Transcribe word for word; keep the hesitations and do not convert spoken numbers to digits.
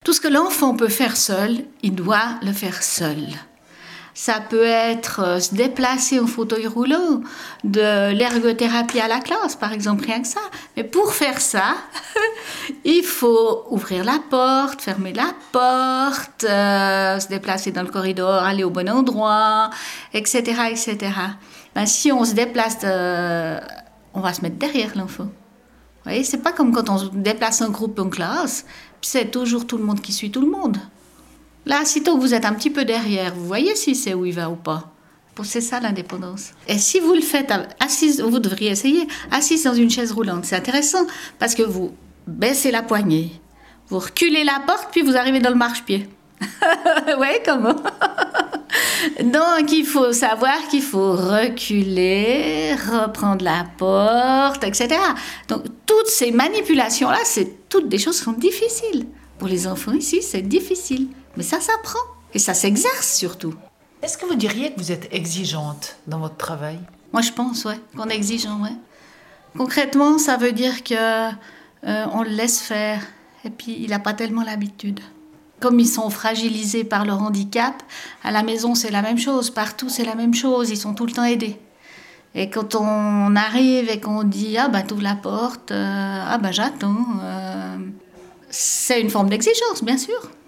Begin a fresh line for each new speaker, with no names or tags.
Tout ce que l'enfant peut faire seul, il doit le faire seul. Ça peut être euh, se déplacer en fauteuil roulant, de l'ergothérapie à la classe, par exemple, rien que ça. Mais pour faire ça, il faut ouvrir la porte, fermer la porte, euh, se déplacer dans le corridor, aller au bon endroit, et cetera, et cetera. Ben, si on se déplace, euh, on va se mettre derrière l'enfant. Vous voyez, c'est pas comme quand on se déplace en groupe en classe, puis c'est toujours tout le monde qui suit tout le monde. Là, sitôt que vous êtes un petit peu derrière, vous voyez si c'est où il va ou pas. C'est ça l'indépendance. Et si vous le faites assise, vous devriez essayer, assise dans une chaise roulante. C'est intéressant parce que vous baissez la poignée, vous reculez la porte, puis vous arrivez dans le marchepied. Oui, comment? Donc, il faut savoir qu'il faut reculer, reprendre la porte, et cetera. Donc, toutes ces manipulations-là, c'est toutes des choses qui sont difficiles. Pour les enfants ici, c'est difficile. Mais ça s'apprend. Et ça s'exerce surtout.
Est-ce que vous diriez que vous êtes exigeante dans votre travail?
Moi, je pense, ouais, qu'on est exigeant, ouais. Concrètement, ça veut dire que euh, on le laisse faire. Et puis, il n'a pas tellement l'habitude. Comme ils sont fragilisés par leur handicap, à la maison, c'est la même chose. Partout, c'est la même chose. Ils sont tout le temps aidés. Et quand on arrive et qu'on dit « Ah, ben, t'ouvres la porte. Euh, ah, ben, j'attends. Euh, », c'est une forme d'exigence, bien sûr.